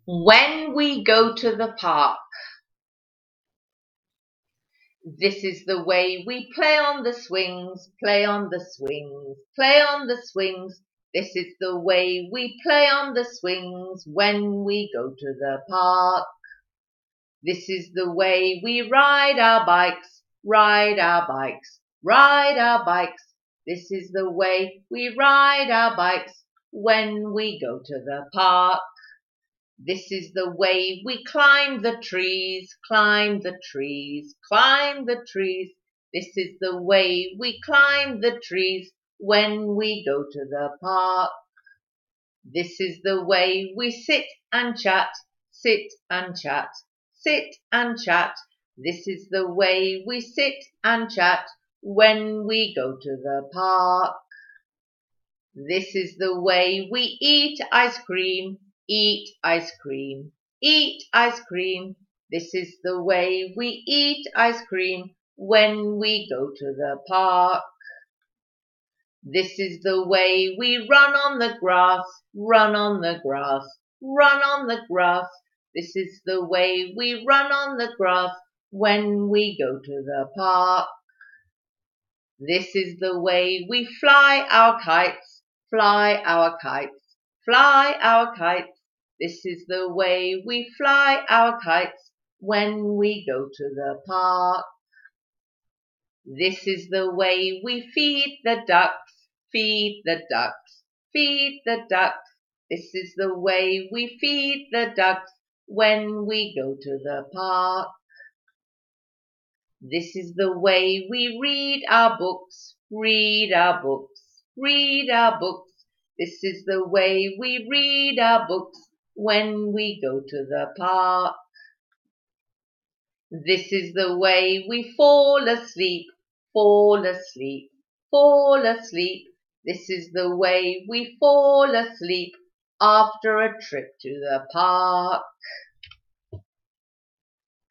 When we go to the park, this is the way we play on the swings, play on the swings, play on the swings. This is the way we play on the swings when we go to the park. This is the way we ride our bikes, ride our bikes, ride our bikes. This is the way we ride our bikes when we go to the park. This is the way we climb the trees, climb the trees, climb the trees. This is the way we climb the trees when we go to the park. This is the way we sit and chat, sit and chat, sit and chat. This is the way we sit and chat when we go to the park. This is the way we eat ice cream, eat ice cream, eat ice cream. This is the way we eat ice cream when we go to the park. This is the way we run on the grass, run on the grass, run on the grass. This is the way we run on the grass when we go to the park. This is the way we fly our kites, fly our kites, fly our kites. This is the way we fly our kites when we go to the park. This is the way we feed the ducks, feed the ducks, feed the ducks. This is the way we feed the ducks when we go to the park. This is the way we read our books, read our books, read our books. This is the way we read our books when we go to the park. This is the way we fall asleep, fall asleep, fall asleep. This is the way we fall asleep after a trip to the park.